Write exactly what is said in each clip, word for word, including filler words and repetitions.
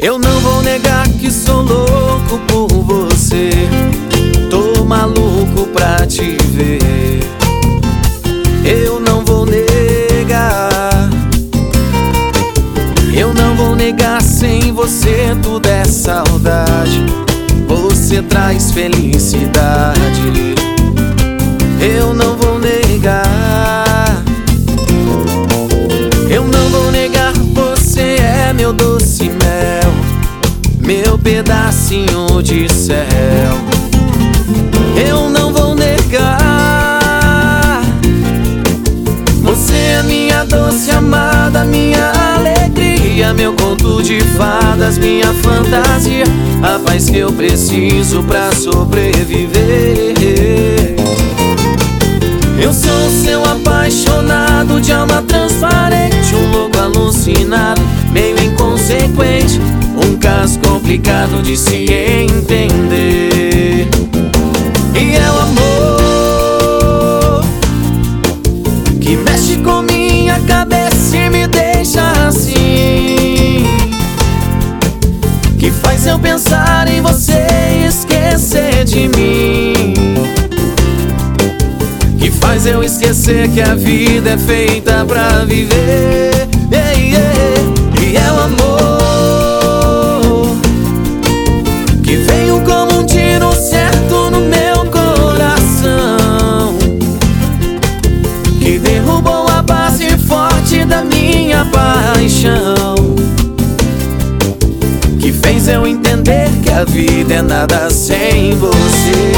Eu não vou negar que sou louco por você. Tô maluco pra te ver. Eu não vou negar. Eu não vou negar, sem você tudo é saudade. Você traz felicidade. Eu não vou negar. Eu não vou negar, você é meu doce mel, meu pedacinho de céu. Eu não vou negar. Você é minha doce amada, minha alegria, meu conto de fadas, minha fantasia, a paz que eu preciso pra sobreviver. Eu sou seu apaixonado, de alma transparente, um louco alucinado, meio inconsequente, um caso complicado de se entender. E é o amor que mexe com minha cabeça e me deixa assim, que faz eu pensar em você e esquecer de mim, que faz eu esquecer que a vida é feita pra viver. Ei, ei. E é o amor que veio como um tiro certo no meu coração, que derrubou a base forte da minha paixão, que fez eu entender que a vida é nada sem você.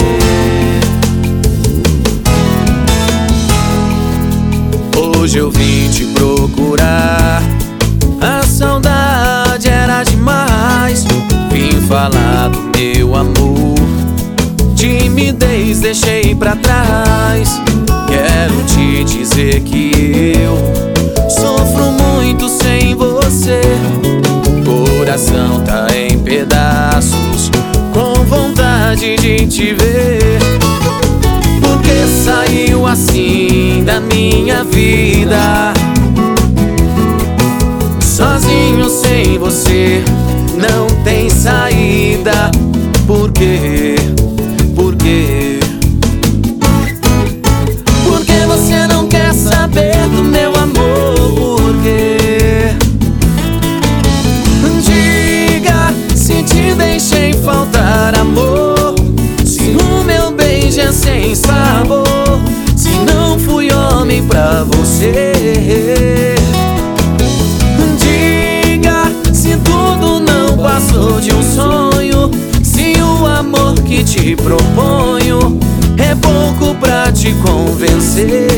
Hoje eu vim te procurar, a saudade era demais. Vim falar do meu amor, timidez deixei pra trás. Quero te dizer que eu sofro muito sem você. Coração tá em pedaços, com vontade de te ver. Porque saiu assim da minha vida, sozinho sem você não tem saída. Por quê? Por quê? Porque você não quer saber do meu amor. Por quê? Diga se te deixei faltar amor, se o meu beijo é sem sabor, se não fui homem pra você. Diga se tudo não passou de um sonho, se o amor que te proponho é pouco pra te convencer.